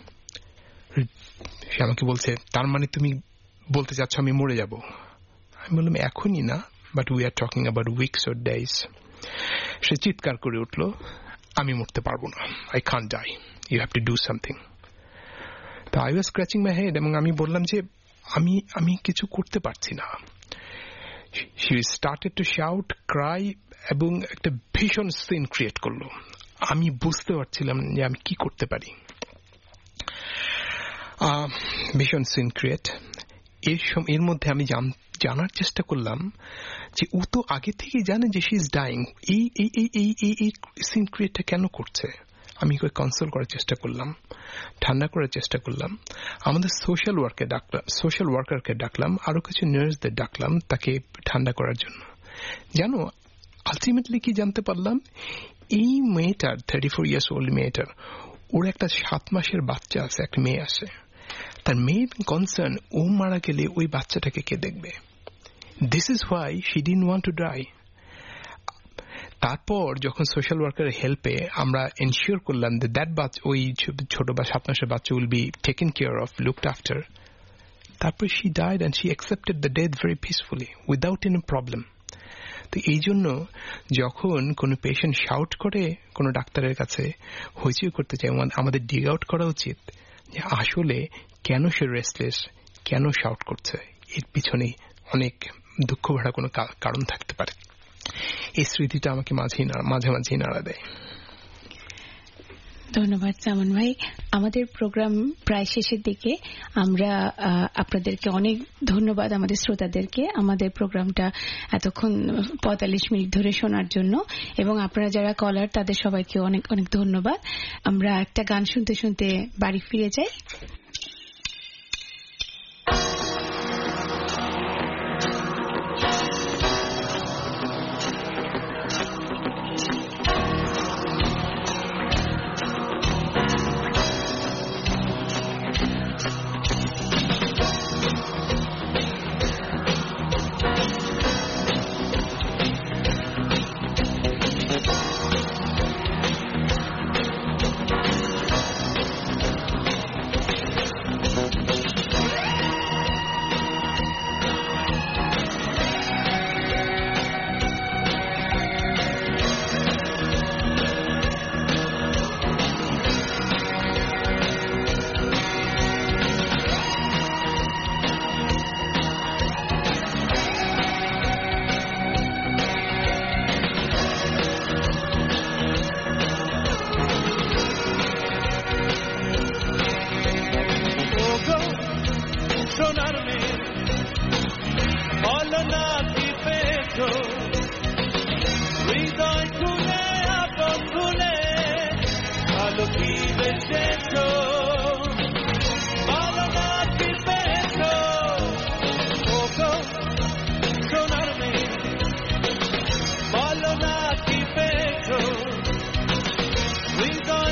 সে আমাকে বলছে, তার মানে তুমি বলতে চাচ্ছ আমি মরে যাব? আমি বললাম, এখনই না, but we are talking about weeks or days. সে চিৎকার করে উঠল, আমি মরতে পারবো না, I can't die, you have to do something. তো I was scratching my head, এবং আমি বললাম যে আমি আমি কিছু করতে পারছি না। She started to shout, cry, এবং একটা ভীষণ সিন ক্রিয়েট করলো। আমি বুঝতে পারছিলাম যে আমি কি করতে পারি। ভীষণ সিন ক্রিয়েট। এর এর মধ্যে আমি জানার চেষ্টা করলাম যে ও তো আগে থেকেই জানে যে শি ইজ ডাইং, এই এই এই এই এই সিন ক্রিয়েটটা কেন করছে? আমি ওকে কনসোল করার চেষ্টা করলাম, ঠান্ডা করার চেষ্টা করলাম। আমাদের সোশ্যাল ওয়ার্কে ডাকলাম, সোশ্যাল ওয়ার্কারকে ডাকলাম, আরো কিছু নার্সদের ডাকলাম তাকে ঠান্ডা করার জন্য। জানো, আলটিমেটলি কি জানতে পারলাম, এই মেয়েটার, থার্টি ফোর ইয়ার্স ওল্ড মেয়েটার, ওর একটা সাত মাসের বাচ্চা আছে, একটা মেয়ে আছে। তার মেয়ের কনসার্ন, ও মারা গেলে ওই বাচ্চাটাকে কে দেখবে? This is why she didn't want to die. তারপর যখন সোশ্যাল ওয়ার্কারের হেল্পে আমরা এনশিওর করলাম যে দ্যাট বাচ্চা, ওই ছোট বা সাত মাসের বাচ্চা will be taken care of, looked after, তারপর she died and she accepted the death very peacefully without any problem. তো এই জন্য যখন কোনো পেশেন্ট শাউট করে কোনো ডাক্তারের কাছে, হইচই করতে চায়, আমাদের ডিগ আউট করা উচিত যে আসলে কেন সে রেস্টলেস, কেন শাউট করছে, এর পিছনে অনেক দুঃখ ভরা কোনো কারণ থাকতে পারে। এই স্মৃতিটা আমাকে মাঝে মাঝে মাঝে নাড়া দেয়। ধন্যবাদ জামান ভাই। আমাদের প্রোগ্রাম প্রায় শেষের দিকে, আমরা আপনাদেরকে অনেক ধন্যবাদ, আমাদের শ্রোতাদেরকে আমাদের প্রোগ্রামটা এতক্ষণ পঁয়তাল্লিশ মিনিট ধরে শোনার জন্য, এবং আপনারা যারা কলার তাদের সবাইকে অনেক অনেক ধন্যবাদ। আমরা একটা গান শুনতে শুনতে বাড়ি ফিরে যাই। হৃদয়